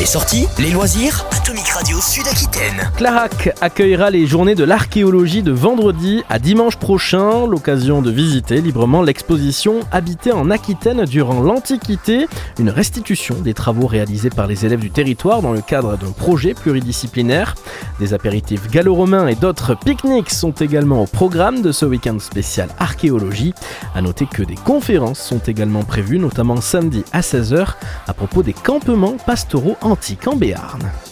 Les sorties, les loisirs, Atomic Radio Sud-Aquitaine. Clarac accueillera les journées de l'archéologie de vendredi à dimanche prochain, l'occasion de visiter librement l'exposition Habiter en Aquitaine durant l'Antiquité, une restitution des travaux réalisés par les élèves du territoire dans le cadre d'un projet pluridisciplinaire. Des apéritifs gallo-romains et d'autres pique-niques sont également au programme de ce week-end spécial archéologie. À noter que des conférences sont également prévues, notamment samedi à 16h, à propos des campements pastoraux antiques en Béarn.